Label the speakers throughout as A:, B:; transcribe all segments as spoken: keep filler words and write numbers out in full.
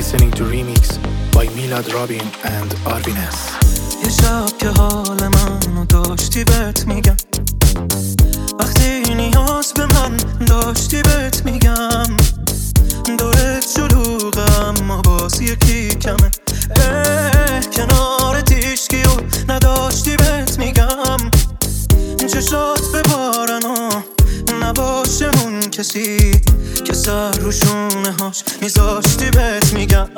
A: listening to Remix by Milad Robin and Arvin S.
B: یه شب که حال منو داشتی بهت میگم، وقتی نیاز به من داشتی بهت میگم، دورت شلوغه اما باز یکی کمه، کنار تیشکی و نداشتی بهت میگم، چشات ببارن و نباشه اون کسی که سر رو شونه هاش میذاشتی بهت میگم.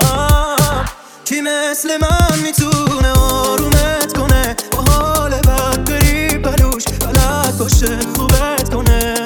B: کی مثل من میتونه آرومت کنه، با حال بد بری بلوش بلد باشه خوبت کنه،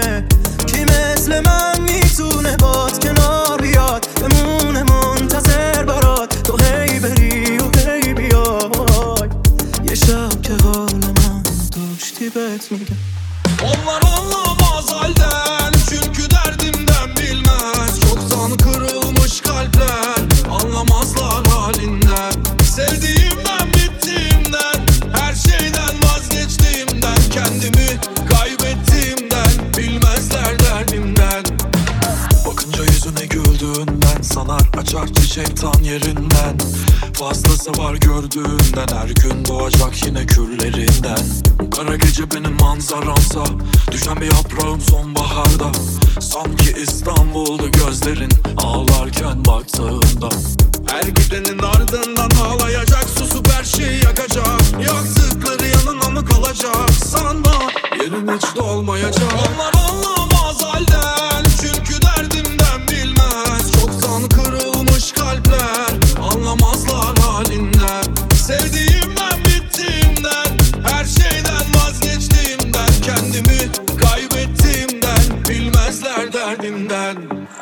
B: کی مثل من میتونه باد کنار بیاد بمونه منتظر برات تو هی بری و هی بیای. یه şap که حال من داشتی بهت میگم.
C: Onlar anlamaz halden, çünkü derdimden bilmez. Çoktan kırılmış kalpler, anlamazlar halinden. Sevdiğimden, bittiğimden, her şeyden vazgeçtiğimden, kendimi kaybettiğimden, bilmezler derdimden. Bakınca yüzüne güldüğünden, sanar açar çiçek tan yerinden. Fazlası var gördüğünden, her gün doğacak yine küllerinden. Kara gece benim manzaramsa, düşen bir yaprağım sonbaharda. Sanki İstanbul'du gözlerin ağlarken baktığında. Her gidenin ardından ağlayacak, susup her şeyi yakacak. Yaktıkları yanına mı kalacak sanma, yerin hiç dolmayacak. Onlar anlamaz halden, çünkü derdimden bilmez. Çoktan kırılmış kalpler, anlamazlar halinden. Sevdiğimden, bittiğimden, her şeyden vazgeçtiğimden, kendimi kaybettiğimden, bilmezler derdimden.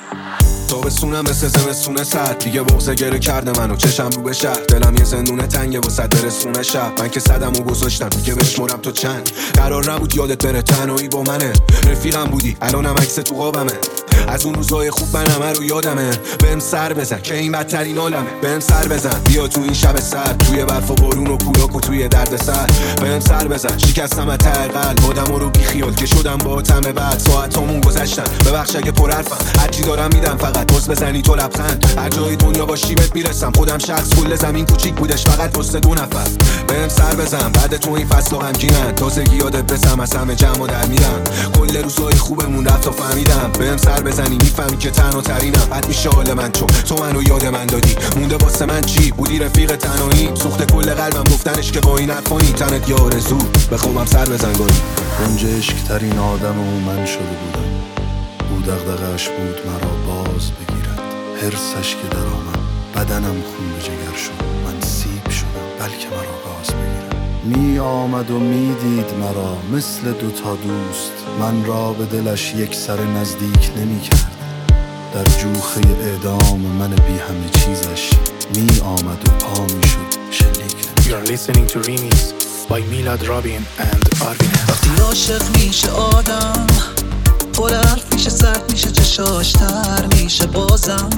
D: تابستونه مثل زمستونه سرد، دیگه بغضه گره کرده منو چشم رو به شهر، دلم یه زندونه تنگه واسه برسونه شب. من که صدم و گذاشتم دیگه بشمرم تو چند، قرار نبود یادت بره تنهایی با منه، رفیقم بودی الانم عکس تو قابمه، از اون روزای خوب من همه رو یادمه. بهم سر بزن که این بدترین عالمه، بهم سر بزن بیا تو این شب سرد، توی برف و بارون و کولاک و توی درد سر. بهم سر بزن شکستم از ته قلب، آدمو رو بی خیال که شدم با تم بعد، ساعتامون گذشتن ببخش اگه پر حرفم، هرچی دارم میدم فقط باز بزنی تو لبخند. هر جای دنیا باشی بهت میرسم، خودم شخص کل زمین کوچیک بودش فقط واسه دو نفر. بهم سر بزن بعد تو این فصل غمگینن، تازگی یادت بسم از همه جمع در میرم، کل روزای خوبمون رفت تا فهمیدم. بهم سر بزنی میفهمی که تنها ترینم، بد میشه حال من چون تو منو یاد من دادی، مونده واسه من چی بودی رفیق تنهایی، سوخت کل قلبم گفتنش که با این حرفانی، تنت یه آرزو به خوابم سر بزن گاهی.
E: اونجا عشق ترین آدم و من شده بودم، او دغدغه‌اش بود مرا باز بگیرد، حرصش که در آمد بدنم خون به جگر شد، من سیب شدم بلکه مرا گاز بگیرد. می آمد و می دید مرا مثل دوتا دوست، من را به دلش یک سر نزدیک نمی کرد، در جوخه اعدام من بی همه چیزش می آمد و پا می شد شلیک.
A: You are listening to Remix by Milad Robin and Arvin S.
B: وقتی عاشق میشه آدم، پر حرف میشه، سرد میشه، چشاش تر میشه، بازم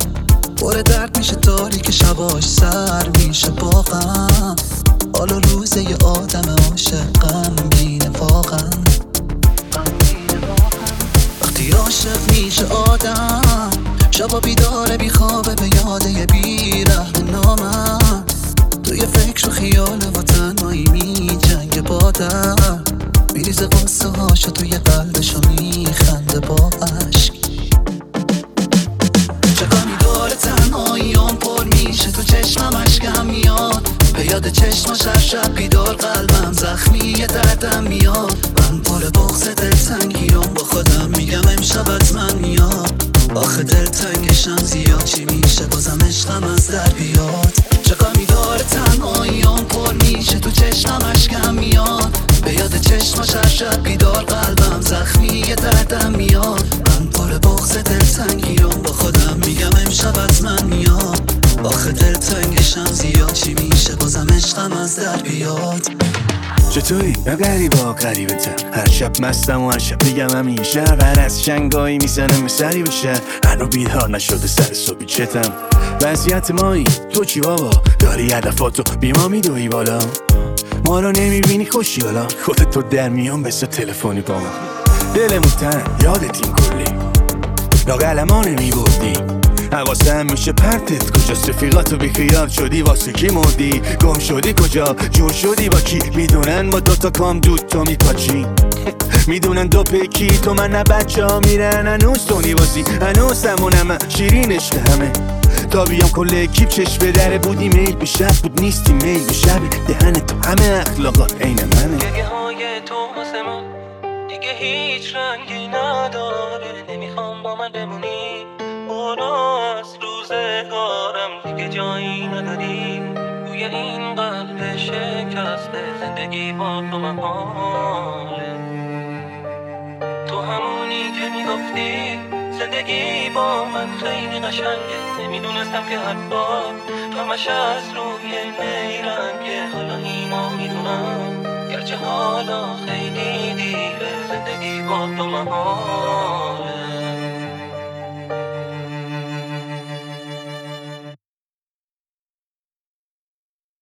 B: پر درد میشه، تاریک شباش سر میشه با غم. حالا روزه یه آدم عاشق غمگینه واقعا. وقتی عاشق میشه آدم، شبا بیداره بیخوابه به یاده یه بیره نامم، توی فکر و خیال و تنهایی می جنگ با در، میریزه قصه هاشو توی قلبشو میخنده با عشق. چقدر داره تنهاییام پر میشه، تو چشمم اشکم میاد، به یاد چشماش هر شب بیدار قلبم زخمی دردم میاد. من پر بغض دلتنگیام با خودم میگم امشب از من میاد، آخه دلتنگشم زیاد چی میشه بازم عشقم از در بیاد. چقدر میداره تنهاییام پر میشه، تو چشمم اشکم میاد، به یاد چشماش هر شب بیدار قلبم زخمی دردم میاد. من پر بغض دلتنگیام با خودم میگم امشب از من میاد، آخه دلتنگشم زیاد چی میشه بازم عشقم از در بیاد.
F: چطوری؟ من غریبا غریبتم، هر شب مستم و هر شب میگم همیشه هر از شنگایی میزنم سری بشه، هنو بیدار نشده سر صبحی چتم. وضعیت مایی تو چی بابا؟ داری هدفاتو بی ما میدوی بالا، ما رو نمیبینی خوشی حالا، خودت تو در میان بسا تلفنی با ما، دلمون تن یادتیم کلی لاقل ما نمیبردی، حواسم میشه پرتت کجاست، رفیقاتو بیخیال شدی واسه کی مردی، گم شدی کجا، جور شدی با کی، میدونن با دوتا کام دود تو میپاچی میدونن دو پکی تو من نه بچه ها میرن هنوز تو نیوازی، هنوز همونم شیرین عشق همه تا بیام کل اکیپ چشم به دره بودی میل به شب بود نیستی میل به شب دهن تو همه اخلاقات عین منه.
G: گریه های تو واسه من دیگه هیچ رنگی نداره، نمیخوام با من بمونی برو از روزگارم، دیگه جایی نداری روی این قلب شکسته، زندگی با تو محاله. تو همونی که میگفتی زندگی با من خیلی قشنگه، نمیدونستم که حتی همش از روی نیرنگه، حالا اینو میدونم گرچه حالا خیلی دیره، زندگی با تو محاله.